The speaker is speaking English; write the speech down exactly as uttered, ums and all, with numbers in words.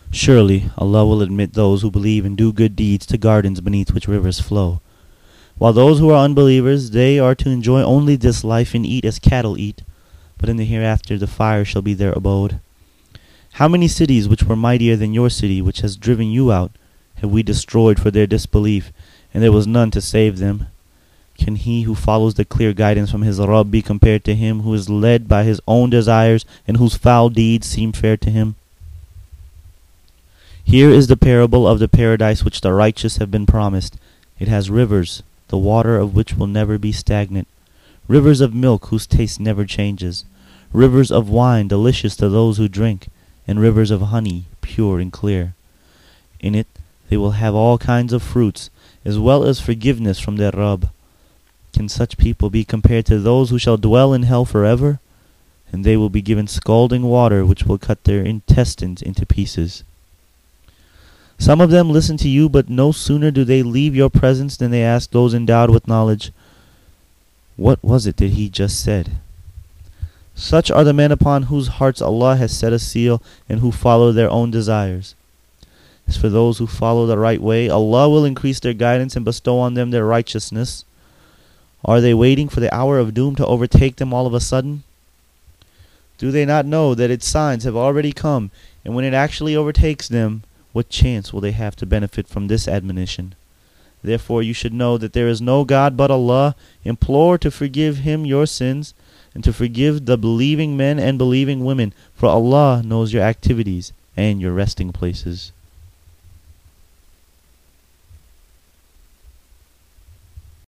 Surely Allah will admit those who believe and do good deeds to gardens beneath which rivers flow. While those who are unbelievers, they are to enjoy only this life and eat as cattle eat, but in the hereafter the fire shall be their abode. How many cities which were mightier than your city, which has driven you out, have we destroyed for their disbelief, and there was none to save them? Can he who follows the clear guidance from his Rabb be compared to him who is led by his own desires and whose foul deeds seem fair to him? Here is the parable of the paradise which the righteous have been promised. It has rivers, the water of which will never be stagnant, rivers of milk whose taste never changes, rivers of wine delicious to those who drink, and rivers of honey pure and clear. In it they will have all kinds of fruits, as well as forgiveness from their Rabb. Can such people be compared to those who shall dwell in hell forever? And they will be given scalding water which will cut their intestines into pieces. Some of them listen to you, but no sooner do they leave your presence than they ask those endowed with knowledge, "What was it that he just said?" Such are the men upon whose hearts Allah has set a seal and who follow their own desires. As for those who follow the right way, Allah will increase their guidance and bestow on them their righteousness. Are they waiting for the hour of doom to overtake them all of a sudden? Do they not know that its signs have already come, and when it actually overtakes them, what chance will they have to benefit from this admonition? Therefore you should know that there is no God but Allah. Implore to forgive him your sins, and to forgive the believing men and believing women, for Allah knows your activities and your resting places.